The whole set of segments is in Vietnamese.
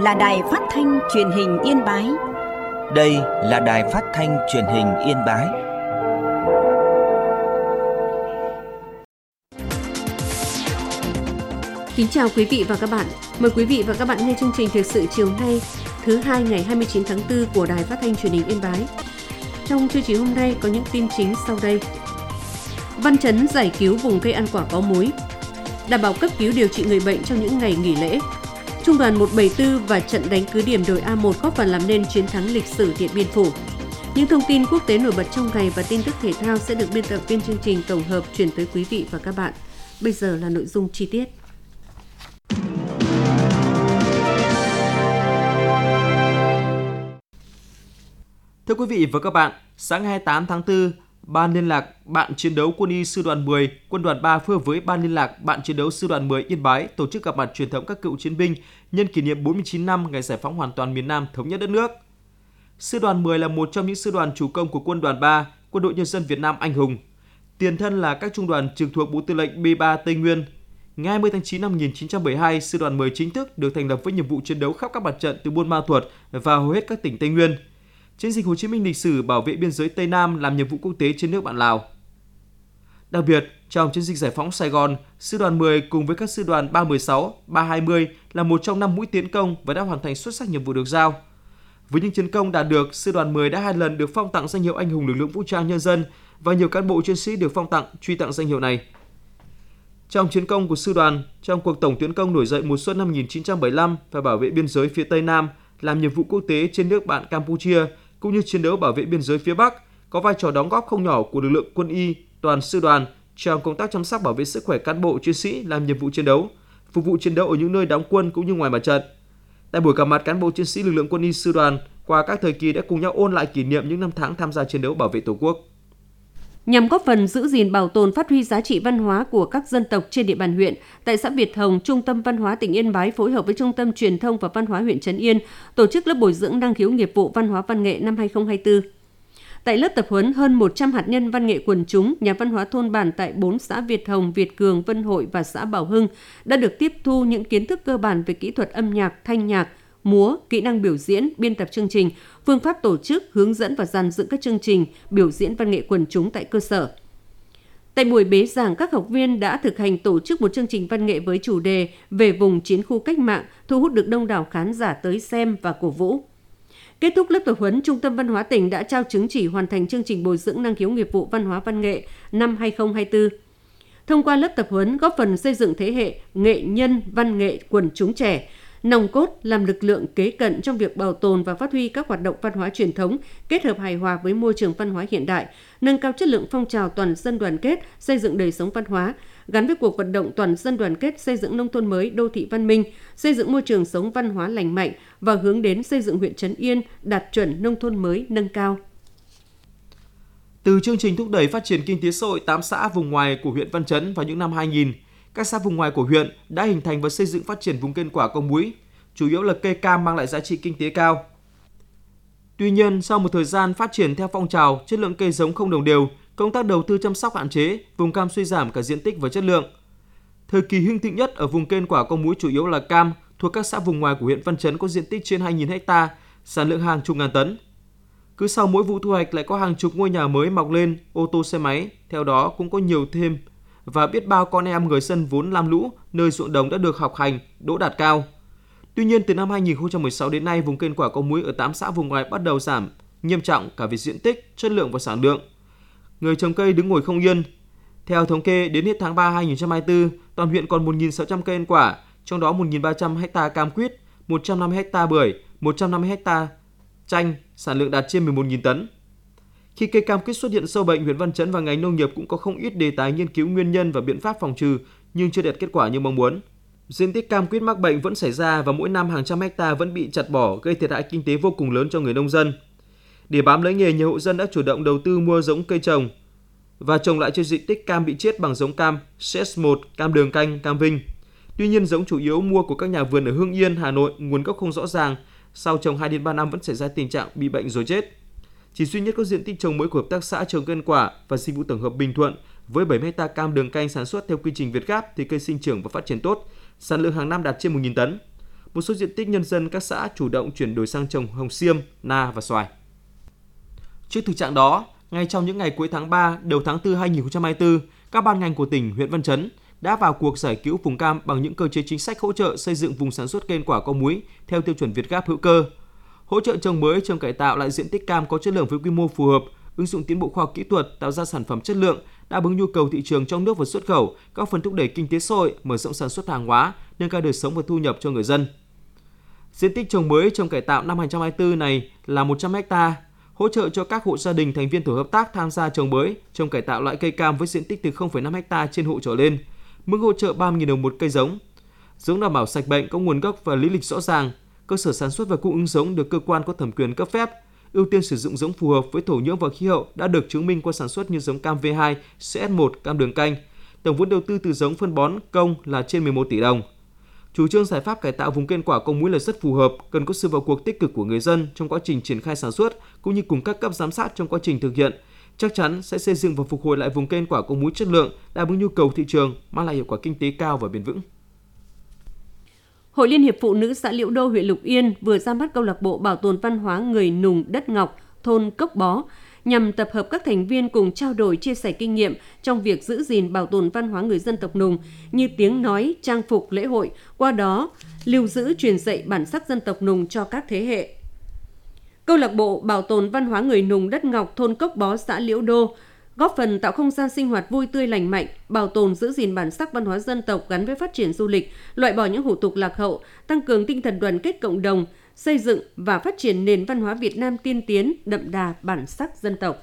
là Đài Phát thanh Truyền hình Yên Bái. Đây là Đài Phát thanh Truyền hình Yên Bái. Kính chào quý vị và các bạn. Mời quý vị và các bạn nghe chương trình thời sự chiều nay, thứ hai ngày 29 tháng 4 của Đài Phát thanh Truyền hình Yên Bái. Trong chương trình hôm nay có những tin chính sau đây. Văn chấn giải cứu vùng cây ăn quả có múi. Đảm bảo cấp cứu điều trị người bệnh trong những ngày nghỉ lễ. Trung đoàn 174 và trận đánh cứ điểm đồi A1 góp phần làm nên chiến thắng lịch sử Điện Biên Phủ. Những thông tin quốc tế nổi bật trong ngày và tin tức thể thao sẽ được biên tập viên chương trình tổng hợp chuyển tới quý vị và các bạn. Bây giờ là nội dung chi tiết. Thưa quý vị và các bạn, sáng 28 tháng 4, Ban liên lạc Bạn chiến đấu Quân y Sư đoàn 10, Quân đoàn 3 phối hợp với Ban liên lạc Bạn chiến đấu Sư đoàn 10 Yên Bái tổ chức gặp mặt truyền thống các cựu chiến binh nhân kỷ niệm 49 năm ngày giải phóng hoàn toàn miền Nam thống nhất đất nước. Sư đoàn 10 là một trong những sư đoàn chủ công của Quân đoàn 3, Quân đội Nhân dân Việt Nam anh hùng. Tiền thân là các trung đoàn trực thuộc Bộ Tư lệnh B3 Tây Nguyên. Ngày 20 tháng 9 năm 1972, Sư đoàn 10 chính thức được thành lập với nhiệm vụ chiến đấu khắp các mặt trận từ Buôn Ma Thuột và hầu hết các tỉnh Tây Nguyên. Chiến dịch Hồ Chí Minh lịch sử bảo vệ biên giới Tây Nam làm nhiệm vụ quốc tế trên nước bạn Lào. Đặc biệt, trong chiến dịch giải phóng Sài Gòn, Sư đoàn 10 cùng với các sư đoàn 316, 320 là một trong 5 mũi tiến công và đã hoàn thành xuất sắc nhiệm vụ được giao. Với những chiến công đạt được, Sư đoàn 10 đã 2 lần được phong tặng danh hiệu Anh hùng lực lượng vũ trang nhân dân và nhiều cán bộ chiến sĩ được phong tặng, truy tặng danh hiệu này. Trong chiến công của sư đoàn, trong cuộc tổng tiến công nổi dậy mùa xuân năm 1975 và bảo vệ biên giới phía Tây Nam, làm nhiệm vụ quốc tế trên nước bạn Campuchia, cũng như chiến đấu bảo vệ biên giới phía Bắc, có vai trò đóng góp không nhỏ của lực lượng quân y toàn sư đoàn trong công tác chăm sóc bảo vệ sức khỏe cán bộ chiến sĩ làm nhiệm vụ chiến đấu, phục vụ chiến đấu ở những nơi đóng quân cũng như ngoài mặt trận. Tại buổi gặp mặt, cán bộ chiến sĩ lực lượng quân y sư đoàn qua các thời kỳ đã cùng nhau ôn lại kỷ niệm những năm tháng tham gia chiến đấu bảo vệ Tổ quốc. Nhằm góp phần giữ gìn bảo tồn phát huy giá trị văn hóa của các dân tộc trên địa bàn huyện, tại xã Việt Hồng, Trung tâm Văn hóa tỉnh Yên Bái phối hợp với Trung tâm Truyền thông và Văn hóa huyện Trấn Yên tổ chức lớp bồi dưỡng năng khiếu nghiệp vụ văn hóa văn nghệ năm 2024. Tại lớp tập huấn, hơn 100 hạt nhân văn nghệ quần chúng, nhà văn hóa thôn bản tại 4 xã Việt Hồng, Việt Cường, Vân Hội và xã Bảo Hưng đã được tiếp thu những kiến thức cơ bản về kỹ thuật âm nhạc, thanh nhạc, múa, kỹ năng biểu diễn, biên tập chương trình, phương pháp tổ chức, hướng dẫn và dàn dựng các chương trình, biểu diễn văn nghệ quần chúng tại cơ sở. Tại buổi bế giảng, các học viên đã thực hành tổ chức một chương trình văn nghệ với chủ đề về vùng chiến khu cách mạng, thu hút được đông đảo khán giả tới xem và cổ vũ. Kết thúc lớp tập huấn, Trung tâm Văn hóa tỉnh đã trao chứng chỉ hoàn thành chương trình bồi dưỡng năng khiếu nghiệp vụ văn hóa văn nghệ năm 2024. Thông qua lớp tập huấn, góp phần xây dựng thế hệ nghệ nhân văn nghệ quần chúng trẻ, nòng cốt làm lực lượng kế cận trong việc bảo tồn và phát huy các hoạt động văn hóa truyền thống, kết hợp hài hòa với môi trường văn hóa hiện đại, nâng cao chất lượng phong trào toàn dân đoàn kết, xây dựng đời sống văn hóa, gắn với cuộc vận động toàn dân đoàn kết xây dựng nông thôn mới, đô thị văn minh, xây dựng môi trường sống văn hóa lành mạnh và hướng đến xây dựng huyện Trấn Yên đạt chuẩn nông thôn mới nâng cao. Từ chương trình thúc đẩy phát triển kinh tế xã hội 8 xã vùng ngoài của huyện Văn Chấn vào những năm 2000, các xã vùng ngoài của huyện đã hình thành và xây dựng phát triển vùng cây quả có múi, chủ yếu là cây cam mang lại giá trị kinh tế cao. Tuy nhiên, sau một thời gian phát triển theo phong trào, chất lượng cây giống không đồng đều, công tác đầu tư chăm sóc hạn chế, vùng cam suy giảm cả diện tích và chất lượng. Thời kỳ hưng thịnh nhất ở vùng cây quả có múi chủ yếu là cam, thuộc các xã vùng ngoài của huyện Văn Chấn có diện tích trên 2.000 ha, sản lượng hàng chục ngàn tấn. Cứ sau mỗi vụ thu hoạch lại có hàng chục ngôi nhà mới mọc lên, ô tô xe máy, theo đó cũng có nhiều thêm và biết bao con em người dân vốn lam lũ nơi ruộng đồng đã được học hành, đỗ đạt cao. Tuy nhiên, từ năm 2016 đến nay, vùng cây quả có múi ở 8 xã vùng ngoài bắt đầu giảm nghiêm trọng cả về diện tích, chất lượng và sản lượng. Người trồng cây đứng ngồi không yên. Theo thống kê, đến hết tháng 3 2024, toàn huyện còn 1.600 cây ăn quả, trong đó 1.300 ha cam quýt, 150 ha bưởi, 150 ha chanh, sản lượng đạt trên 11.000 tấn. Khi cây cam quýt xuất hiện sâu bệnh, huyện Văn Chấn và ngành nông nghiệp cũng có không ít đề tài nghiên cứu nguyên nhân và biện pháp phòng trừ nhưng chưa đạt kết quả như mong muốn. Diện tích cam quýt mắc bệnh vẫn xảy ra và mỗi năm hàng trăm hecta vẫn bị chặt bỏ, gây thiệt hại kinh tế vô cùng lớn cho người nông dân. Để bám lấy nghề, nhiều hộ dân đã chủ động đầu tư mua giống cây trồng và trồng lại trên diện tích cam bị chết bằng giống cam CS1, cam đường canh, cam Vinh. Tuy nhiên, giống chủ yếu mua của các nhà vườn ở Hưng Yên, Hà Nội, nguồn gốc không rõ ràng, sau trồng 2 đến 3 năm vẫn xảy ra tình trạng bị bệnh rồi chết. Chỉ duy nhất có diện tích trồng mới của hợp tác xã trồng cây ăn quả và dịch vụ tổng hợp Bình Thuận với 70 ha cam đường canh sản xuất theo quy trình Việt Gáp thì cây sinh trưởng và phát triển tốt, sản lượng hàng năm đạt trên 1.000 tấn. một số diện tích nhân dân các xã chủ động chuyển đổi sang trồng hồng xiêm, na và xoài. Trước thực trạng đó, ngay trong những ngày cuối tháng 3, đầu tháng 4 2024, các ban ngành của tỉnh, huyện Văn Chấn đã vào cuộc giải cứu vùng cam bằng những cơ chế chính sách hỗ trợ xây dựng vùng sản xuất cây quả có múi theo tiêu chuẩn Việt Gap hữu cơ, hỗ trợ trồng mới, trồng cải tạo lại diện tích cam có chất lượng với quy mô phù hợp, ứng dụng tiến bộ khoa học kỹ thuật tạo ra sản phẩm chất lượng, đáp ứng nhu cầu thị trường trong nước và xuất khẩu, góp phần thúc đẩy kinh tế xã hội, mở rộng sản xuất hàng hóa, nâng cao đời sống và thu nhập cho người dân. Diện tích trồng mới, trồng cải tạo năm 2024 này là 100 ha, hỗ trợ cho các hộ gia đình thành viên tổ hợp tác tham gia trồng mới, trồng cải tạo loại cây cam với diện tích từ 0,5 ha trên hộ trở lên, mức hỗ trợ 30.000 đồng một cây giống. Giống đảm bảo sạch bệnh, có nguồn gốc và lý lịch rõ ràng, cơ sở sản xuất và cung ứng giống được cơ quan có thẩm quyền cấp phép, ưu tiên sử dụng giống phù hợp với thổ nhưỡng và khí hậu đã được chứng minh qua sản xuất như giống cam V2, CS1, cam đường canh. Tổng vốn đầu tư từ giống phân bón công là trên 11 tỷ đồng. Chủ trương giải pháp cải tạo vùng cây quả có múi là rất phù hợp, cần có sự vào cuộc tích cực của người dân trong quá trình triển khai sản xuất cũng như cùng các cấp giám sát trong quá trình thực hiện. Chắc chắn sẽ xây dựng và phục hồi lại vùng cây quả có múi chất lượng, đáp ứng nhu cầu thị trường, mang lại hiệu quả kinh tế cao và bền vững. Hội Liên hiệp Phụ nữ xã Liễu Đô, huyện Lục Yên vừa ra mắt câu lạc bộ bảo tồn văn hóa người Nùng đất Ngọc, thôn Cốc Bó, nhằm tập hợp các thành viên cùng trao đổi, chia sẻ kinh nghiệm trong việc giữ gìn bảo tồn văn hóa người dân tộc Nùng như tiếng nói, trang phục, lễ hội, qua đó lưu giữ, truyền dạy bản sắc dân tộc Nùng cho các thế hệ. Câu lạc bộ bảo tồn văn hóa người Nùng đất Ngọc, thôn Cốc Bó, xã Liễu Đô góp phần tạo không gian sinh hoạt vui tươi lành mạnh, bảo tồn giữ gìn bản sắc văn hóa dân tộc gắn với phát triển du lịch, loại bỏ những hủ tục lạc hậu, tăng cường tinh thần đoàn kết cộng đồng, xây dựng và phát triển nền văn hóa Việt Nam tiên tiến, đậm đà bản sắc dân tộc.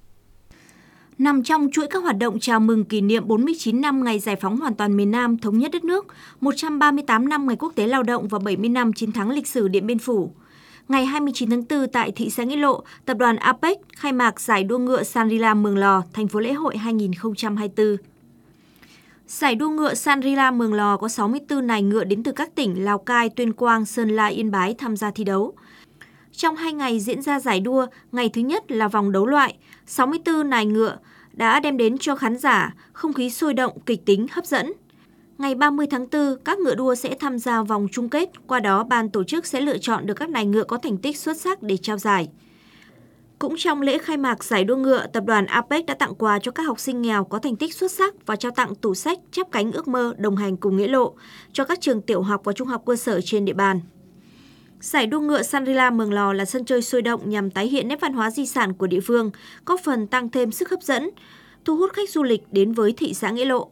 Nằm trong chuỗi các hoạt động chào mừng kỷ niệm 49 năm ngày giải phóng hoàn toàn miền Nam thống nhất đất nước, 138 năm ngày Quốc tế Lao động và 70 năm chiến thắng lịch sử Điện Biên Phủ, ngày 29 tháng 4 tại thị xã Nghĩa Lộ, tập đoàn APEC khai mạc giải đua ngựa Shangri-La Mường Lò, thành phố lễ hội 2024. Giải đua ngựa Shangri-La Mường Lò có 64 nài ngựa đến từ các tỉnh Lào Cai, Tuyên Quang, Sơn La, Yên Bái tham gia thi đấu. Trong 2 ngày diễn ra giải đua, ngày thứ nhất là vòng đấu loại, 64 nài ngựa đã đem đến cho khán giả không khí sôi động, kịch tính, hấp dẫn. Ngày 30 tháng 4, các ngựa đua sẽ tham gia vòng chung kết, qua đó ban tổ chức sẽ lựa chọn được các nài ngựa có thành tích xuất sắc để trao giải. Cũng trong lễ khai mạc giải đua ngựa, tập đoàn APEC đã tặng quà cho các học sinh nghèo có thành tích xuất sắc và trao tặng tủ sách Chắp cánh ước mơ đồng hành cùng Nghĩa Lộ cho các trường tiểu học và trung học cơ sở trên địa bàn. Giải đua ngựa Shangri-La Mường Lò là sân chơi sôi động nhằm tái hiện nét văn hóa di sản của địa phương, góp phần tăng thêm sức hấp dẫn, thu hút khách du lịch đến với thị xã Nghĩa Lộ.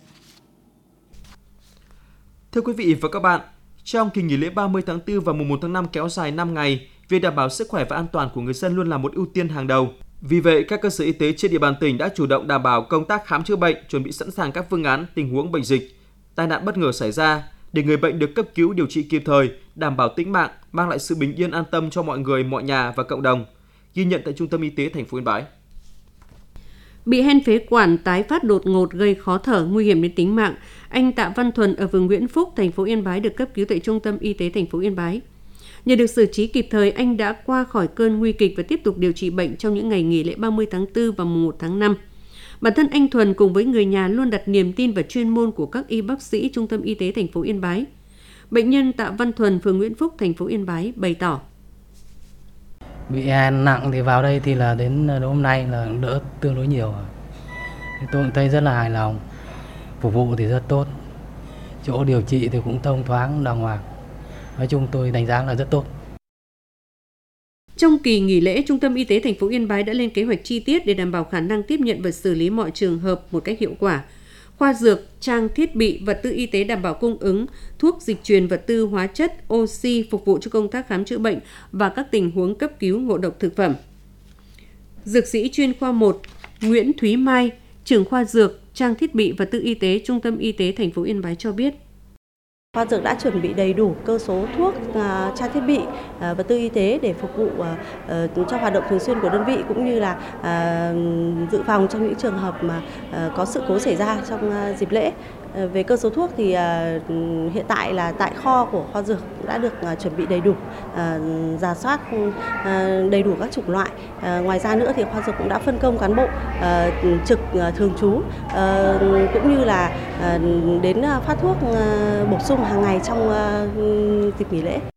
Thưa quý vị và các bạn, trong kỳ nghỉ lễ 30 tháng 4 và mùng 1 tháng 5 kéo dài 5 ngày, việc đảm bảo sức khỏe và an toàn của người dân luôn là một ưu tiên hàng đầu. Vì vậy, các cơ sở y tế trên địa bàn tỉnh đã chủ động đảm bảo công tác khám chữa bệnh, chuẩn bị sẵn sàng các phương án tình huống bệnh dịch, tai nạn bất ngờ xảy ra để người bệnh được cấp cứu điều trị kịp thời, đảm bảo tính mạng, mang lại sự bình yên an tâm cho mọi người, mọi nhà và cộng đồng. Ghi nhận tại Trung tâm Y tế thành phố Yên Bái. Bị hen phế quản tái phát đột ngột gây khó thở, nguy hiểm đến tính mạng, anh Tạ Văn Thuần ở phường Nguyễn Phúc, thành phố Yên Bái được cấp cứu tại Trung tâm Y tế thành phố Yên Bái. Nhờ được xử trí kịp thời, anh đã qua khỏi cơn nguy kịch và tiếp tục điều trị bệnh trong những ngày nghỉ lễ 30 tháng 4 và mùng 1 tháng 5. Bản thân anh Thuần cùng với người nhà luôn đặt niềm tin vào chuyên môn của các y bác sĩ Trung tâm Y tế thành phố Yên Bái. Bệnh nhân Tạ Văn Thuần, phường Nguyễn Phúc, thành phố Yên Bái bày tỏ: Bị nặng thì vào đây thì là đến hôm nay là đỡ tương đối nhiều. Tôi cũng thấy rất là hài lòng, phục vụ thì rất tốt, chỗ điều trị thì cũng thông thoáng, đàng hoàng. Nói chung tôi đánh giá là rất tốt. Trong kỳ nghỉ lễ, Trung tâm Y tế thành phố Yên Bái đã lên kế hoạch chi tiết để đảm bảo khả năng tiếp nhận và xử lý mọi trường hợp một cách hiệu quả. Khoa dược, trang thiết bị, vật tư y tế đảm bảo cung ứng, thuốc dịch truyền, vật tư hóa chất, oxy phục vụ cho công tác khám chữa bệnh và các tình huống cấp cứu ngộ độc thực phẩm. Dược sĩ chuyên khoa 1 Nguyễn Thúy Mai, trưởng khoa dược, trang thiết bị, vật tư y tế, Trung tâm Y tế thành phố Yên Bái cho biết: Khoa dược đã chuẩn bị đầy đủ cơ số thuốc, trang thiết bị, vật tư y tế để phục vụ cho hoạt động thường xuyên của đơn vị, cũng như là dự phòng trong những trường hợp mà có sự cố xảy ra trong dịp lễ. Về cơ số thuốc thì hiện tại là tại kho của kho dược đã được chuẩn bị đầy đủ, rà soát đầy đủ các chủng loại. Ngoài ra nữa thì kho dược cũng đã phân công cán bộ trực thường trú cũng như là đến phát thuốc bổ sung hàng ngày trong dịp nghỉ lễ.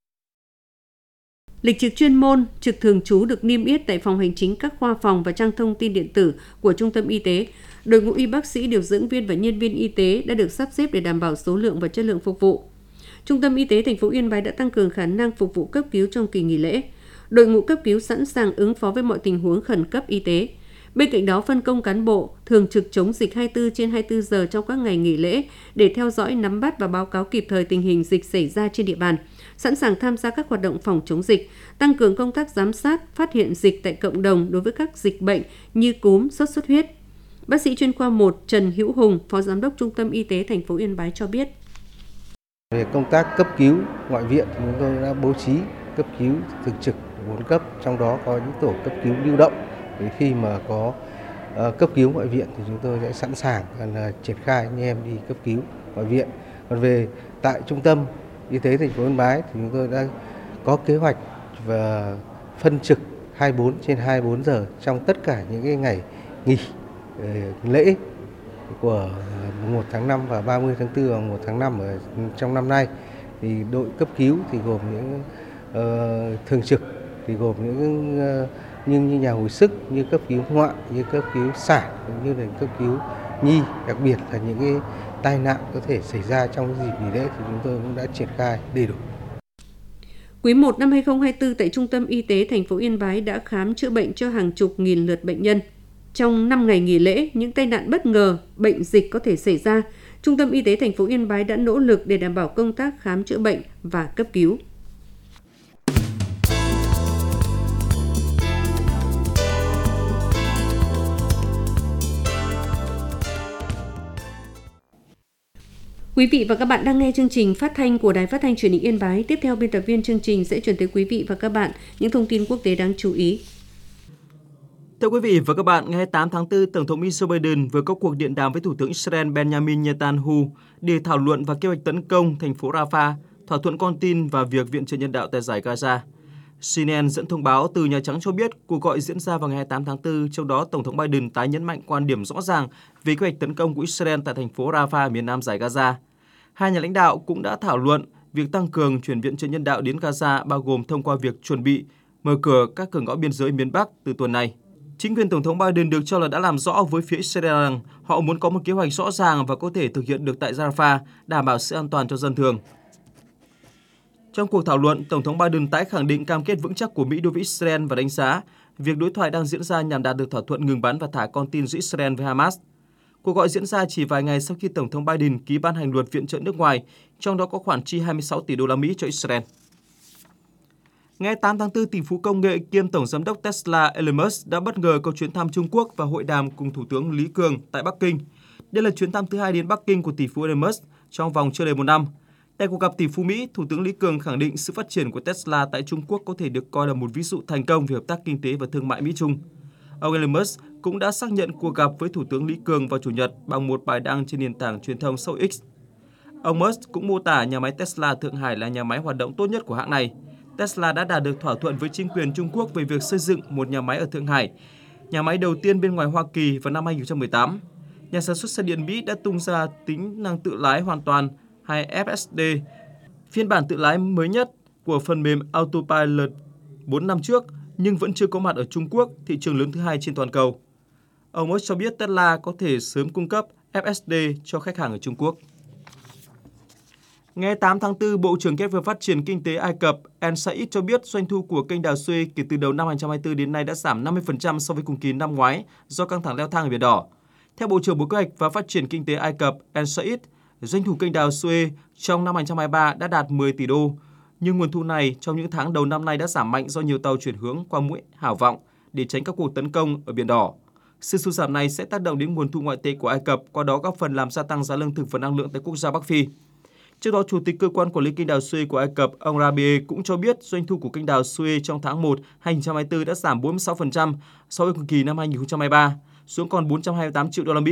Lịch trực chuyên môn, trực thường trú được niêm yết tại phòng hành chính các khoa phòng và trang thông tin điện tử của trung tâm y tế. Đội ngũ y bác sĩ, điều dưỡng viên và nhân viên y tế đã được sắp xếp để đảm bảo số lượng và chất lượng phục vụ. Trung tâm y tế thành phố Yên Bái đã tăng cường khả năng phục vụ cấp cứu trong kỳ nghỉ lễ. Đội ngũ cấp cứu sẵn sàng ứng phó với mọi tình huống khẩn cấp y tế. Bên cạnh đó, phân công cán bộ thường trực chống dịch 24/24 giờ trong các ngày nghỉ lễ để theo dõi, nắm bắt và báo cáo kịp thời tình hình dịch xảy ra trên địa bàn, sẵn sàng tham gia các hoạt động phòng chống dịch, tăng cường công tác giám sát, phát hiện dịch tại cộng đồng đối với các dịch bệnh như cúm, sốt xuất huyết. Bác sĩ chuyên khoa 1 Trần Hữu Hùng, Phó Giám đốc Trung tâm Y tế thành phố Yên Bái cho biết. Về công tác cấp cứu ngoại viện thì chúng tôi đã bố trí cấp cứu thường trực 4 cấp, trong đó có những tổ cấp cứu lưu động. Khi mà có cấp cứu ngoại viện thì chúng tôi sẽ sẵn sàng triển khai anh em đi cấp cứu ngoại viện. Còn về tại Trung tâm Y tế thành phố Yên Bái thì chúng tôi đã có kế hoạch và phân trực 24/24 giờ trong tất cả những cái ngày nghỉ lễ của 1 tháng 5 và 30 tháng 4 và 1 tháng 5 ở trong năm nay. Thì đội cấp cứu thì gồm những thường trực thì gồm những như nhà hồi sức, như cấp cứu ngoại, như cấp cứu sản, cũng như là cấp cứu nhi, đặc biệt là những cái tai nạn có thể xảy ra trong dịp nghỉ lễ thì chúng tôi cũng đã triển khai đầy đủ. Quý 1 năm 2024 tại Trung tâm Y tế thành phố Yên Bái đã khám chữa bệnh cho hàng chục nghìn lượt bệnh nhân. Trong 5 ngày nghỉ lễ, những tai nạn bất ngờ, bệnh dịch có thể xảy ra. Trung tâm Y tế thành phố Yên Bái đã nỗ lực để đảm bảo công tác khám chữa bệnh và cấp cứu. Quý vị và các bạn đang nghe chương trình phát thanh của Đài Phát thanh Truyền hình Yên Bái. Tiếp theo, biên tập viên chương trình sẽ chuyển tới quý vị và các bạn những thông tin quốc tế đáng chú ý. Thưa quý vị và các bạn, ngày 28 tháng 4, Tổng thống Mỹ Joe Biden vừa có cuộc điện đàm với Thủ tướng Israel Benjamin Netanyahu để thảo luận và kế hoạch tấn công thành phố Rafah, thỏa thuận con tin và việc viện trợ nhân đạo tại giải Gaza. CNN dẫn thông báo từ Nhà Trắng cho biết cuộc gọi diễn ra vào ngày 28 tháng 4, trong đó Tổng thống Biden tái nhấn mạnh quan điểm rõ ràng về kế hoạch tấn công của Israel tại thành phố Rafah, miền nam giải Gaza. Hai nhà lãnh đạo cũng đã thảo luận việc tăng cường chuyển viện trợ nhân đạo đến Gaza, bao gồm thông qua việc chuẩn bị mở cửa các cửa ngõ biên giới miền Bắc từ tuần này. Chính quyền Tổng thống Biden được cho là đã làm rõ với phía Israel rằng họ muốn có một kế hoạch rõ ràng và có thể thực hiện được tại Rafah, đảm bảo sự an toàn cho dân thường. Trong cuộc thảo luận, Tổng thống Biden tái khẳng định cam kết vững chắc của Mỹ đối với Israel và đánh giá việc đối thoại đang diễn ra nhằm đạt được thỏa thuận ngừng bắn và thả con tin giữa Israel với Hamas. Cuộc gọi diễn ra chỉ vài ngày sau khi Tổng thống Biden ký ban hành luật viện trợ nước ngoài, trong đó có khoản chi 26 tỷ đô la Mỹ cho Israel. Ngày 8 tháng 4, tỷ phú công nghệ kiêm tổng giám đốc Tesla Elon Musk đã bất ngờ có chuyến thăm Trung Quốc và hội đàm cùng Thủ tướng Lý Cường tại Bắc Kinh. Đây là chuyến thăm thứ hai đến Bắc Kinh của tỷ phú Elon Musk trong vòng chưa đầy một năm. Tại cuộc gặp tỷ phú Mỹ, Thủ tướng Lý Cường khẳng định sự phát triển của Tesla tại Trung Quốc có thể được coi là một ví dụ thành công về hợp tác kinh tế và thương mại Mỹ-Trung. Ông Elon Musk cũng đã xác nhận cuộc gặp với Thủ tướng Lý Cường vào Chủ nhật bằng một bài đăng trên nền tảng truyền thông xã hội X. Ông Musk cũng mô tả nhà máy Tesla Thượng Hải là nhà máy hoạt động tốt nhất của hãng này. Tesla đã đạt được thỏa thuận với chính quyền Trung Quốc về việc xây dựng một nhà máy ở Thượng Hải, nhà máy đầu tiên bên ngoài Hoa Kỳ vào năm 2018. Nhà sản xuất xe điện Mỹ đã tung ra tính năng tự lái hoàn toàn hay FSD, phiên bản tự lái mới nhất của phần mềm Autopilot 4 năm trước, nhưng vẫn chưa có mặt ở Trung Quốc, thị trường lớn thứ hai trên toàn cầu. Ông Musk cho biết Tesla có thể sớm cung cấp FSD cho khách hàng ở Trung Quốc. Ngày 8 tháng 4, Bộ trưởng Kế hoạch Phát triển Kinh tế Ai Cập El Said cho biết doanh thu của kênh đào Suez kể từ đầu năm 2024 đến nay đã giảm 50% so với cùng kỳ năm ngoái do căng thẳng leo thang ở Biển Đỏ. Theo Bộ trưởng Bộ Kế hoạch và Phát triển Kinh tế Ai Cập El Said, doanh thu kênh đào Suez trong năm 2023 đã đạt 10 tỷ đô, nhưng nguồn thu này trong những tháng đầu năm nay đã giảm mạnh do nhiều tàu chuyển hướng qua mũi Hảo Vọng để tránh các cuộc tấn công ở Biển Đỏ. Sự sụt giảm này sẽ tác động đến nguồn thu ngoại tệ của Ai Cập, qua đó góp phần làm gia tăng giá lương thực và năng lượng tại quốc gia Bắc Phi. Trước đó, Chủ tịch Cơ quan Quản lý Kênh đào Suez của Ai Cập, ông Rabie cũng cho biết doanh thu của kênh đào Suez trong tháng 1 2024 đã giảm 46% so với cùng kỳ năm 2023, xuống còn 428 triệu đô la Mỹ,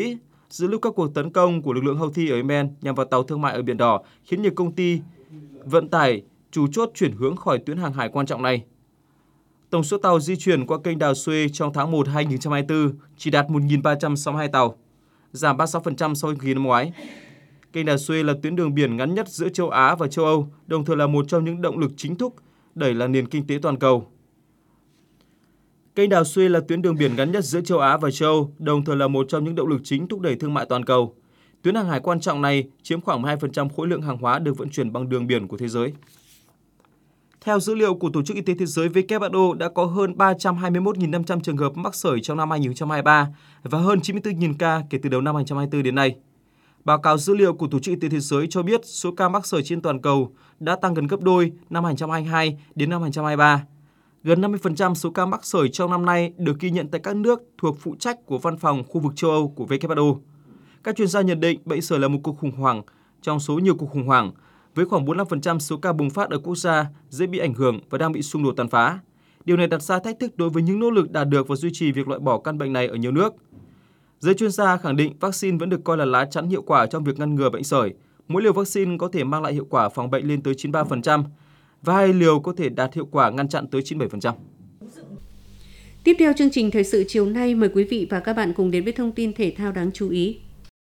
giữa lúc các cuộc tấn công của lực lượng Houthi ở Yemen nhằm vào tàu thương mại ở Biển Đỏ khiến nhiều công ty vận tải chủ chốt chuyển hướng khỏi tuyến hàng hải quan trọng này. Tổng số tàu di chuyển qua kênh đào Suez trong tháng 1 2024 chỉ đạt 1.362 tàu, giảm 36% so với kỳ năm ngoái. Kênh đào Suez là tuyến đường biển ngắn nhất giữa châu Á và châu Âu, đồng thời là một trong những động lực chính thúc đẩy là nền kinh tế toàn cầu. Kênh đào Suez là tuyến đường biển ngắn nhất giữa châu Á và châu Âu, đồng thời là một trong những động lực chính thúc đẩy thương mại toàn cầu. Tuyến hàng hải quan trọng này chiếm khoảng 12% khối lượng hàng hóa được vận chuyển bằng đường biển của thế giới. Theo dữ liệu của Tổ chức Y tế Thế giới WHO, đã có hơn 321.500 trường hợp mắc sởi trong năm 2023 và hơn 94.000 ca kể từ đầu năm 2024 đến nay. Báo cáo dữ liệu của Tổ chức Y tế Thế giới cho biết số ca mắc sởi trên toàn cầu đã tăng gần gấp đôi năm 2022 đến năm 2023. Gần 50% số ca mắc sởi trong năm nay được ghi nhận tại các nước thuộc phụ trách của Văn phòng khu vực châu Âu của WHO. Các chuyên gia nhận định bệnh sởi là một cuộc khủng hoảng trong số nhiều cuộc khủng hoảng, với khoảng 45% số ca bùng phát ở quốc gia dễ bị ảnh hưởng và đang bị xung đột tàn phá. Điều này đặt ra thách thức đối với những nỗ lực đạt được và duy trì việc loại bỏ căn bệnh này ở nhiều nước. Giới chuyên gia khẳng định vaccine vẫn được coi là lá chắn hiệu quả trong việc ngăn ngừa bệnh sởi. Mỗi liều vaccine có thể mang lại hiệu quả phòng bệnh lên tới 93% và 2 liều có thể đạt hiệu quả ngăn chặn tới 97%. Tiếp theo chương trình thời sự chiều nay, mời quý vị và các bạn cùng đến với thông tin thể thao đáng chú ý.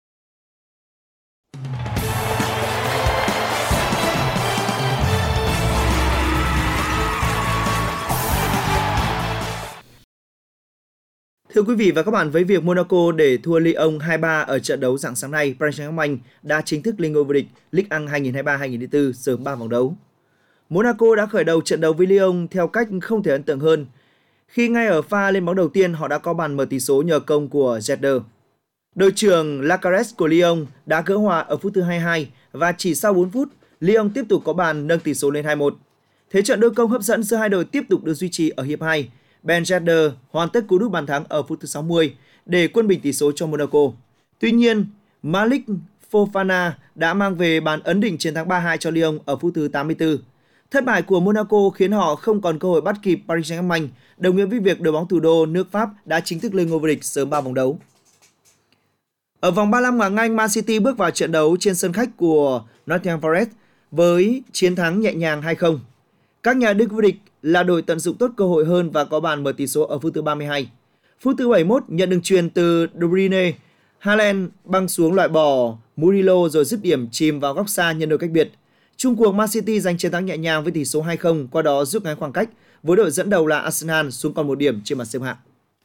Thưa quý vị và các bạn, với việc Monaco để thua Lyon 2-3 ở trận đấu rạng sáng nay, Paris Saint-Germain đã chính thức lên ngôi vô địch Ligue 1 2023-2024 sớm 3 vòng đấu. Monaco đã khởi đầu trận đấu với Lyon theo cách không thể ấn tượng hơn, khi ngay ở pha lên bóng đầu tiên họ đã có bàn mở tỷ số nhờ công của Zeder. Đội trưởng Lacares của Lyon đã gỡ hòa ở phút thứ 22 và chỉ sau 4 phút, Lyon tiếp tục có bàn nâng tỷ số lên 2-1. Thế trận đôi công hấp dẫn giữa hai đội tiếp tục được duy trì ở hiệp 2. Ben Yedder hoàn tất cú đúp bàn thắng ở phút thứ 60 để quân bình tỷ số cho Monaco. Tuy nhiên, Malik Fofana đã mang về bàn ấn định chiến thắng 3-2 cho Lyon ở phút thứ 84. Thất bại của Monaco khiến họ không còn cơ hội bắt kịp Paris Saint-Germain, đồng nghĩa với việc đội bóng thủ đô nước Pháp đã chính thức lên ngôi vô địch sớm 3 vòng đấu. Ở vòng 35 ngoại hạng Anh, Man City bước vào trận đấu trên sân khách của Nottingham Forest với chiến thắng nhẹ nhàng 2-0. Các nhà đương vô địch là đội tận dụng tốt cơ hội hơn và có bàn mở tỷ số ở phút thứ 32. Phút thứ 71, nhận đường chuyền từ De Bruyne, Haaland băng xuống loại bỏ Murillo rồi dứt điểm chìm vào góc xa nhân đôi cách biệt. Chung cuộc, Man City giành chiến thắng nhẹ nhàng với tỷ số 2-0, qua đó rút ngắn khoảng cách với đội dẫn đầu là Arsenal xuống còn 1 điểm trên bảng xếp hạng.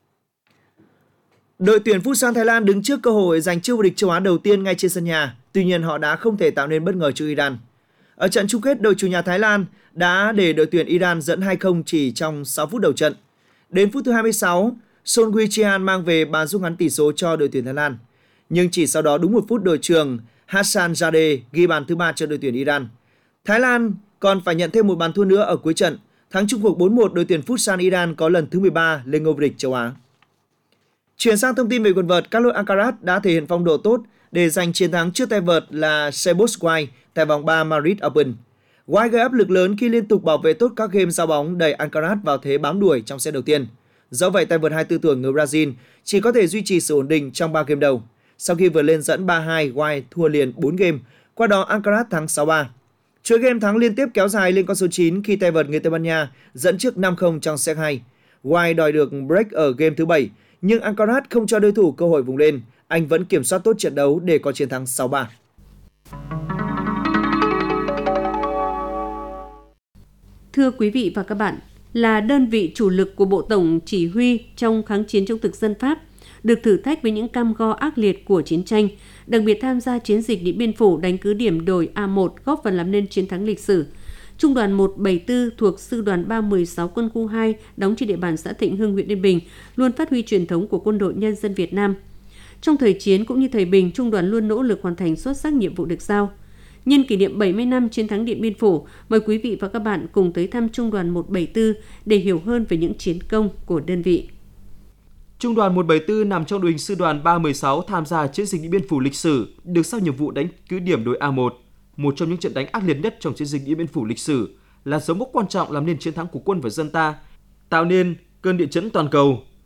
Đội tuyển Futsal Thái Lan đứng trước cơ hội giành chức vô địch châu Á đầu tiên ngay trên sân nhà, tuy nhiên họ đã không thể tạo nên bất ngờ trước Iran. Ở trận chung kết, đội chủ nhà Thái Lan đã để đội tuyển Iran dẫn 2-0 chỉ trong 6 phút đầu trận. Đến phút thứ 26, Son Hui-chean mang về bàn rút ngắn tỷ số cho đội tuyển Thái Lan. Nhưng chỉ sau đó đúng 1 phút, đội trưởng Hassan Zadeh ghi bàn thứ 3 cho đội tuyển Iran. Thái Lan còn phải nhận thêm một bàn thua nữa ở cuối trận. Thắng chung cuộc 4-1, đội tuyển Futsal Iran có lần thứ 13 lên ngôi vô địch châu Á. Chuyển sang thông tin về quần vợt, Carlos Alcaraz đã thể hiện phong độ tốt để giành chiến thắng trước tay vợt là Sebas White tại vòng 3 Madrid Open. White gây áp lực lớn khi liên tục bảo vệ tốt các game giao bóng, đẩy Alcaraz vào thế bám đuổi trong set đầu tiên. Do vậy, tay vợt 24 tuổi người Brazil chỉ có thể duy trì sự ổn định trong 3 game đầu. Sau khi vượt lên dẫn 3-2, White thua liền 4 game, qua đó Alcaraz thắng 6-3. Chuỗi game thắng liên tiếp kéo dài lên con số 9 khi tay vợt người Tây Ban Nha dẫn trước 5-0 trong set 2. White đòi được break ở game thứ 7, nhưng Alcaraz không cho đối thủ cơ hội vùng lên. Anh vẫn kiểm soát tốt trận đấu để có chiến thắng 6-3. Thưa quý vị và các bạn, là đơn vị chủ lực của Bộ Tổng Chỉ huy trong kháng chiến chống thực dân Pháp, được thử thách với những cam go ác liệt của chiến tranh, đặc biệt tham gia chiến dịch Điện Biên Phủ đánh cứ điểm đồi A1 góp phần làm nên chiến thắng lịch sử. Trung đoàn 174 thuộc Sư đoàn 316 Quân khu 2 đóng trên địa bàn xã Thịnh Hưng, huyện Yên Bình luôn phát huy truyền thống của Quân đội Nhân dân Việt Nam. Trong thời chiến cũng như thời bình, Trung đoàn luôn nỗ lực hoàn thành xuất sắc nhiệm vụ được giao. Nhân kỷ niệm 70 năm chiến thắng Điện Biên Phủ, mời quý vị và các bạn cùng tới thăm Trung đoàn 174 để hiểu hơn về những chiến công của đơn vị. Trung đoàn 174 nằm trong đội hình Sư đoàn 316 tham gia chiến dịch Điện Biên Phủ lịch sử, được giao nhiệm vụ đánh cứ điểm đồi A1, một trong những trận đánh ác liệt nhất trong chiến dịch Điện Biên Phủ lịch sử, là dấu mốc quan trọng làm nên chiến thắng của quân và dân ta, tạo nên cơn địa chấn toàn cầu.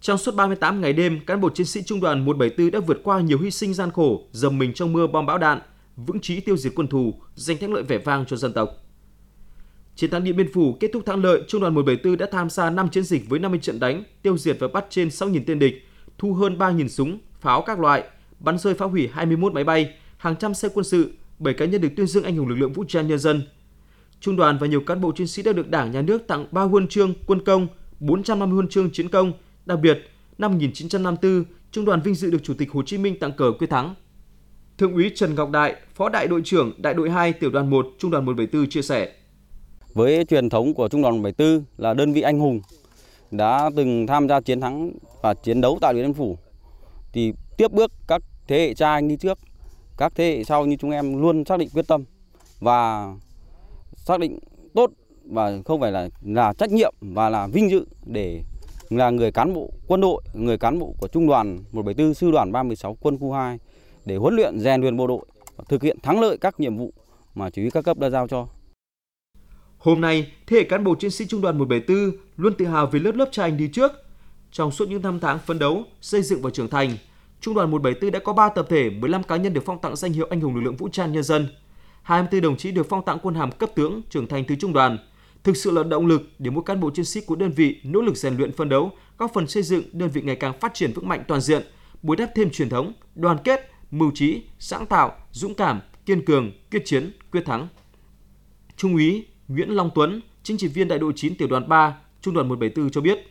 Trong suốt 38 ngày đêm, cán bộ chiến sĩ Trung đoàn 174 đã vượt qua nhiều hy sinh gian khổ, dầm mình trong mưa bom bão đạn, vững chí tiêu diệt quân thù, giành thắng lợi vẻ vang cho dân tộc. Chiến thắng Điện Biên Phủ kết thúc thắng lợi, Trung đoàn 174 đã tham gia 5 chiến dịch với 50 trận đánh, tiêu diệt và bắt trên 6.000 tên địch, thu hơn 3.000 súng, pháo các loại, bắn rơi phá hủy 21 máy bay, hàng trăm xe quân sự, 7 cá nhân được tuyên dương anh hùng lực lượng vũ trang nhân dân. Trung đoàn và nhiều cán bộ chiến sĩ đã được Đảng, Nhà nước tặng 3 huân chương quân công, 450 huân chương chiến công. Đặc biệt, năm 1954, Trung đoàn vinh dự được Chủ tịch Hồ Chí Minh tặng cờ quyết thắng. Thượng úy Trần Ngọc Đại, Phó Đại đội trưởng Đại đội 2 Tiểu đoàn 1 Trung đoàn 174 chia sẻ. Với truyền thống của Trung đoàn 174 là đơn vị anh hùng đã từng tham gia chiến thắng và chiến đấu tại Điện Biên Phủ, thì tiếp bước các thế hệ cha anh đi trước, các thế hệ sau như chúng em luôn xác định quyết tâm và xác định tốt và không phải là trách nhiệm và là vinh dự để là người cán bộ quân đội, người cán bộ của Trung đoàn 174 Sư đoàn 316 Quân khu 2 để huấn luyện rèn luyện bộ đội và thực hiện thắng lợi các nhiệm vụ mà chỉ huy các cấp đã giao cho. Hôm nay, thế hệ cán bộ chiến sĩ Trung đoàn 174 luôn tự hào về lớp cha anh đi trước. Trong suốt những năm tháng phấn đấu, xây dựng và trưởng thành, Trung đoàn 174 đã có 3 tập thể, 15 cá nhân được phong tặng danh hiệu anh hùng lực lượng vũ trang nhân dân. 24 đồng chí được phong tặng quân hàm cấp tướng trưởng thành từ trung đoàn. Thực sự là động lực để mỗi cán bộ chiến sĩ của đơn vị nỗ lực rèn luyện phấn đấu, góp phần xây dựng đơn vị ngày càng phát triển vững mạnh toàn diện, bồi đắp thêm truyền thống, đoàn kết, mưu trí, sáng tạo, dũng cảm, kiên cường, quyết chiến, quyết thắng. Trung úy Nguyễn Long Tuấn, chính trị viên Đại đội 9 Tiểu đoàn 3, Trung đoàn 174 cho biết.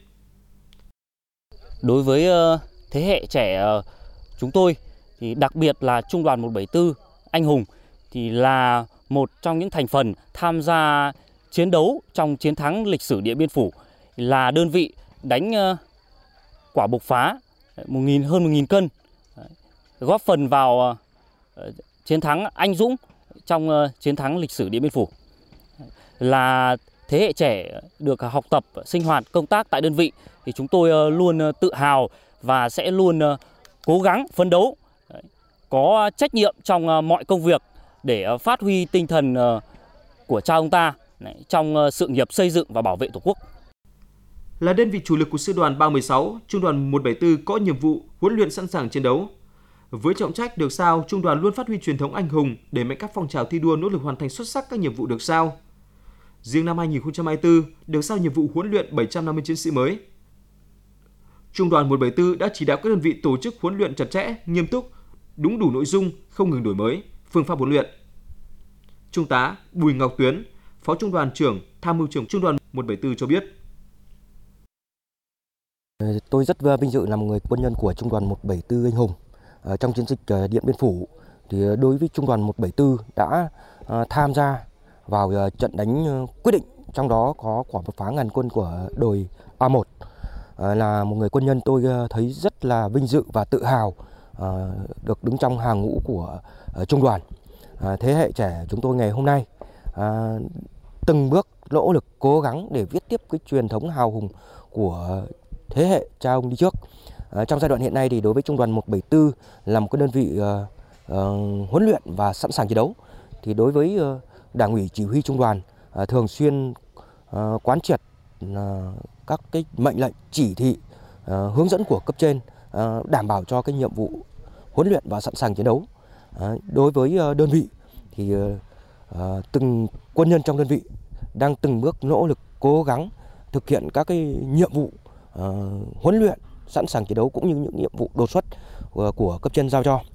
Đối với thế hệ trẻ chúng tôi thì đặc biệt là Trung đoàn 174 anh hùng thì là một trong những thành phần tham gia chiến đấu trong chiến thắng lịch sử Điện Biên Phủ, là đơn vị đánh quả bộc phá hơn 1.000 cân, góp phần vào chiến thắng anh dũng trong chiến thắng lịch sử Điện Biên Phủ. Là thế hệ trẻ được học tập, sinh hoạt, công tác tại đơn vị thì chúng tôi luôn tự hào và sẽ luôn cố gắng phấn đấu, có trách nhiệm trong mọi công việc để phát huy tinh thần của cha ông ta trong sự nghiệp xây dựng và bảo vệ Tổ quốc. Là đơn vị chủ lực của Sư đoàn 316, Trung đoàn 174 có nhiệm vụ huấn luyện sẵn sàng chiến đấu. Với trọng trách được giao, Trung đoàn luôn phát huy truyền thống anh hùng, đẩy mạnh các phong trào thi đua nỗ lực hoàn thành xuất sắc các nhiệm vụ được giao. Riêng năm 2024, được giao nhiệm vụ huấn luyện 750 chiến sĩ mới. Trung đoàn 174 đã chỉ đạo các đơn vị tổ chức huấn luyện chặt chẽ, nghiêm túc, đúng đủ nội dung, không ngừng đổi mới phương pháp huấn luyện. Trung tá Bùi Ngọc Tuyến, Phó Trung đoàn trưởng, Tham mưu trưởng Trung đoàn 174 cho biết. Tôi rất vinh dự là một người quân nhân của Trung đoàn 174 anh hùng. Trong chiến dịch Điện Biên Phủ, thì đối với Trung đoàn 174 đã tham gia vào trận đánh quyết định, trong đó có quả bộc phá ngàn quân của đồi A1. Là một người quân nhân, tôi thấy rất là vinh dự và tự hào được đứng trong hàng ngũ của Trung đoàn. Thế hệ trẻ chúng tôi ngày hôm nay từng bước nỗ lực cố gắng để viết tiếp cái truyền thống hào hùng của thế hệ cha ông đi trước. Trong giai đoạn hiện nay thì đối với Trung đoàn 174 là một cái đơn vị huấn luyện và sẵn sàng chiến đấu. Thì đối với Đảng ủy chỉ huy Trung đoàn thường xuyên quán triệt các cái mệnh lệnh, chỉ thị, hướng dẫn của cấp trên, đảm bảo cho cái nhiệm vụ huấn luyện và sẵn sàng chiến đấu. Đối với đơn vị thì từng quân nhân trong đơn vị đang từng bước nỗ lực cố gắng thực hiện các cái nhiệm vụ huấn luyện sẵn sàng chiến đấu cũng như những nhiệm vụ đột xuất của cấp trên giao cho.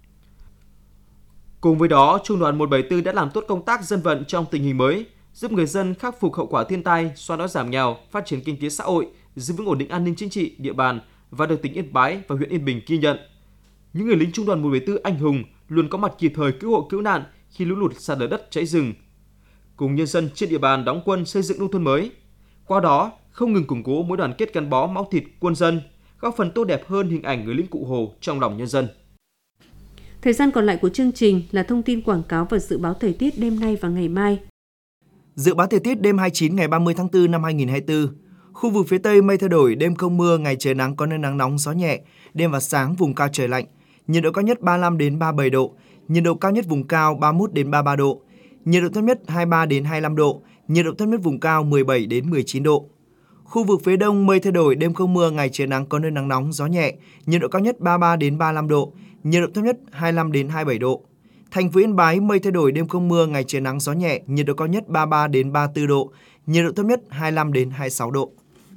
Cùng với đó, Trung đoàn 174 đã làm tốt công tác dân vận trong tình hình mới, giúp người dân khắc phục hậu quả thiên tai, xóa đói giảm nghèo, phát triển kinh tế xã hội, giữ vững ổn định an ninh chính trị địa bàn và được tỉnh Yên Bái và huyện Yên Bình ghi nhận. Những người lính Trung đoàn 174 anh hùng luôn có mặt kịp thời cứu hộ cứu nạn khi lũ lụt, sạt lở đất, cháy rừng, cùng nhân dân trên địa bàn đóng quân xây dựng nông thôn mới. Qua đó, không ngừng củng cố mối đoàn kết gắn bó máu thịt quân dân, góp phần tô đẹp hơn hình ảnh người lính Cụ Hồ trong lòng nhân dân. Thời gian còn lại của chương trình là thông tin quảng cáo và dự báo thời tiết đêm nay và ngày mai. Dự báo thời tiết đêm 29 ngày 30 tháng 4 năm 2024. Khu vực phía Tây mây thay đổi, đêm không mưa, ngày trời nắng có nơi nắng nóng, gió nhẹ, đêm và sáng vùng cao trời lạnh. Nhiệt độ cao nhất 35 đến 37 độ, nhiệt độ cao nhất vùng cao 31 đến 33 độ, nhiệt độ thấp nhất 23 đến 25 độ, nhiệt độ thấp nhất vùng cao 17 đến 19 độ. Khu vực phía Đông mây thay đổi, đêm không mưa, ngày trời nắng, có nơi nắng nóng, gió nhẹ, nhiệt độ cao nhất 33 đến 35 độ, nhiệt độ thấp nhất 25 đến 27 độ. Thành phố Yên Bái mây thay đổi, đêm không mưa, ngày trời nắng, gió nhẹ, nhiệt độ cao nhất 33 đến 34 độ, nhiệt độ thấp nhất 25 đến 26 độ.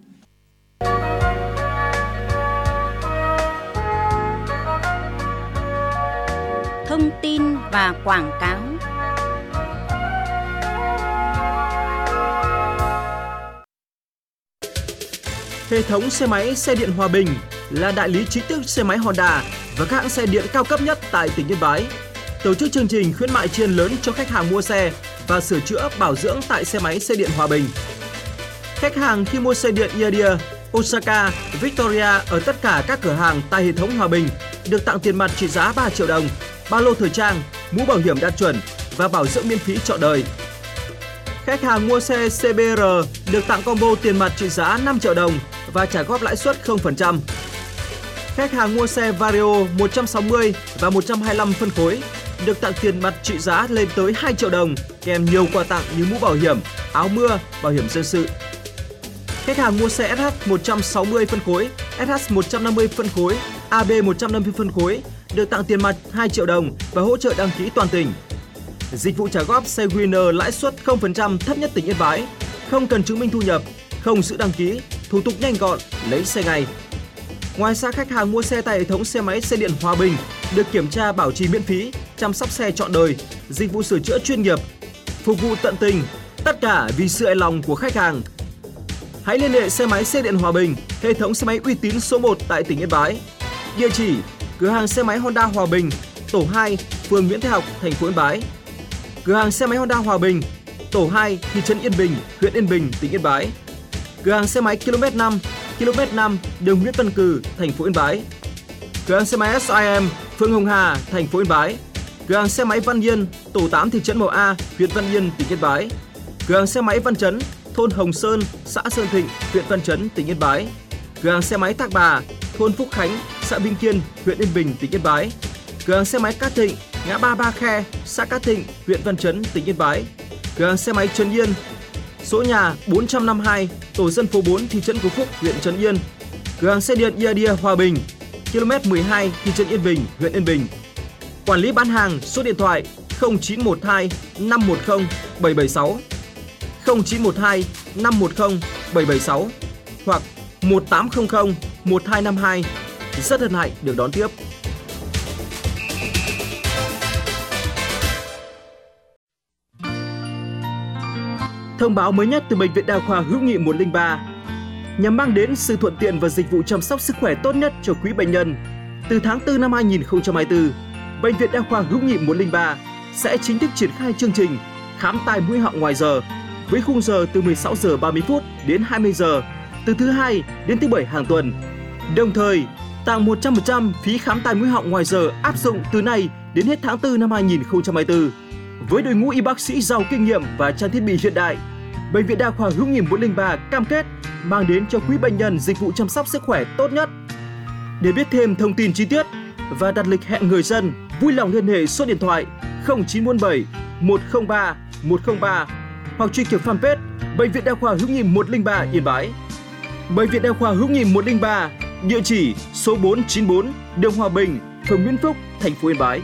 Thông tin và quảng cáo. Hệ thống xe máy xe điện Hòa Bình là đại lý chính thức xe máy Honda và các hãng xe điện cao cấp nhất tại tỉnh Yên Bái. Tổ chức chương trình khuyến mại tri ân lớn cho khách hàng mua xe và sửa chữa bảo dưỡng tại xe máy xe điện Hòa Bình. Khách hàng khi mua xe điện Yadir, Osaka, Victoria ở tất cả các cửa hàng tại hệ thống Hòa Bình được tặng tiền mặt trị giá 3 triệu đồng, ba lô thời trang, mũ bảo hiểm đạt chuẩn và bảo dưỡng miễn phí trọn đời. Khách hàng mua xe CBR được tặng combo tiền mặt trị giá 5 triệu đồng và trả góp lãi suất 0%. Khách hàng mua xe Vario 160 và 125 phân khối được tặng tiền mặt trị giá lên tới 2 triệu đồng kèm nhiều quà tặng như mũ bảo hiểm, áo mưa, bảo hiểm dân sự. Khách hàng mua xe SH 160 phân khối, SH 150 phân khối, AB 150 phân khối được tặng tiền mặt 2 triệu đồng và hỗ trợ đăng ký toàn tỉnh. Dịch vụ trả góp xe Winner lãi suất 0% thấp nhất tỉnh Yên Bái, không cần chứng minh thu nhập, không giữ đăng ký, thủ tục nhanh gọn, lấy xe ngay. Ngoài ra, khách hàng mua xe tại hệ thống xe máy xe điện Hòa Bình được kiểm tra bảo trì miễn phí, chăm sóc xe trọn đời, dịch vụ sửa chữa chuyên nghiệp, phục vụ tận tình, tất cả vì sự hài lòng của khách hàng. Hãy liên hệ xe máy xe điện Hòa Bình, hệ thống xe máy uy tín số 1 tại tỉnh Yên Bái. Địa chỉ: cửa hàng xe máy Honda Hòa Bình, tổ 2, phường Nguyễn Thái Học, thành phố Yên Bái. Cửa hàng xe máy Honda Hòa Bình, tổ 2, thị trấn Yên Bình, huyện Yên Bình, tỉnh Yên Bái. Cửa hàng xe máy km 5, đường Nguyễn Văn Cừ, thành phố Yên Bái. Cửa hàng xe máy SIM, phường Hồng Hà, thành phố Yên Bái. Cửa hàng xe máy Văn Yên, tổ 8, thị trấn Mậu A, huyện Văn Yên, tỉnh Yên Bái. Cửa hàng xe máy Văn Chấn, thôn Hồng Sơn, xã Sơn Thịnh, huyện Văn Chấn, tỉnh Yên Bái. Cửa hàng xe máy Thác Bà, thôn Phúc Khánh, xã Vĩnh Kiên, huyện Yên Bình, tỉnh Yên Bái. Cửa hàng xe máy Cát Thịnh, ngã ba Ba Khe, xã Cát Thịnh, huyện Văn Chấn, tỉnh Yên Bái. Cửa hàng xe máy Trấn Yên, số nhà 452, tổ dân phố 4, thị trấn Phú Phúc, huyện Trấn Yên. Cửa hàng xe điện Yadir Hòa Bình, km 12, thị trấn Yên Bình, huyện Yên Bình. Quản lý bán hàng, số điện thoại 0912 510 776, 0912 510 776 hoặc 1800 1252. Rất hân hạnh được đón tiếp. Thông báo mới nhất từ Bệnh viện Đa khoa Hữu nghị 103 nhằm mang đến sự thuận tiện và dịch vụ chăm sóc sức khỏe tốt nhất cho quý bệnh nhân. Từ tháng 4 năm 2024, Bệnh viện Đa khoa Hữu nghị 103 sẽ chính thức triển khai chương trình khám tai mũi họng ngoài giờ với khung giờ từ 16 giờ 30 phút đến 20 giờ từ thứ Hai đến thứ Bảy hàng tuần. Đồng thời, tặng 100% phí khám tai mũi họng ngoài giờ áp dụng từ nay đến hết tháng 4 năm 2024. Với đội ngũ y bác sĩ giàu kinh nghiệm và trang thiết bị hiện đại, Bệnh viện Đa khoa Hữu nghị 103 cam kết mang đến cho quý bệnh nhân dịch vụ chăm sóc sức khỏe tốt nhất. Để biết thêm thông tin chi tiết và đặt lịch hẹn người dân, vui lòng liên hệ số điện thoại 0947 103 103 hoặc truy cập fanpage Bệnh viện Đa khoa Hữu nghị 103 Yên Bái. Bệnh viện Đa khoa Hữu nghị 103, địa chỉ số 494 đường Hòa Bình, phường Nguyễn Phúc, thành phố Yên Bái.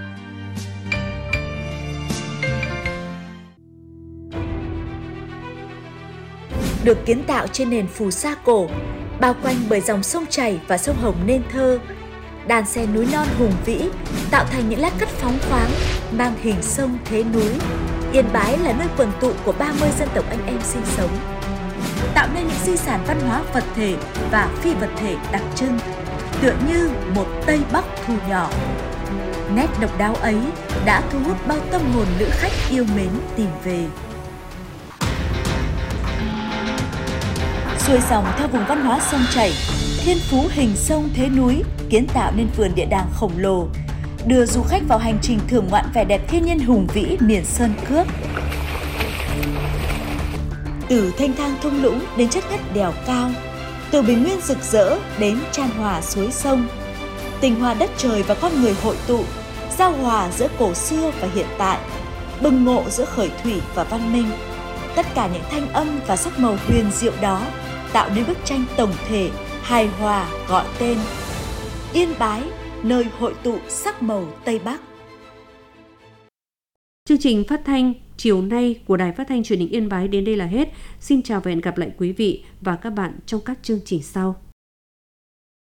Được kiến tạo trên nền phù sa cổ, bao quanh bởi dòng sông chảy và sông Hồng nên thơ, đàn xe núi non hùng vĩ tạo thành những lát cắt phóng khoáng mang hình sông thế núi. Yên Bái là nơi quần tụ của 30 dân tộc anh em sinh sống, tạo nên những di sản văn hóa vật thể và phi vật thể đặc trưng, tựa như một Tây Bắc thu nhỏ. Nét độc đáo ấy đã thu hút bao tâm hồn lữ khách yêu mến tìm về. Xuôi dòng theo vùng văn hóa sông chảy, thiên phú hình sông thế núi kiến tạo nên vườn địa đàng khổng lồ, đưa du khách vào hành trình thưởng ngoạn vẻ đẹp thiên nhiên hùng vĩ miền sơn cước. Từ thanh thang thung lũng đến chất ngất đèo cao, từ bình nguyên rực rỡ đến chan hòa suối sông, tình hòa đất trời và con người hội tụ, giao hòa giữa cổ xưa và hiện tại, bừng ngộ giữa khởi thủy và văn minh. Tất cả những thanh âm và sắc màu huyền diệu đó tạo nên bức tranh tổng thể, hài hòa gọi tên. Yên Bái, nơi hội tụ sắc màu Tây Bắc. Chương trình phát thanh chiều nay của Đài Phát thanh Truyền hình Yên Bái đến đây là hết. Xin chào và hẹn gặp lại quý vị và các bạn trong các chương trình sau.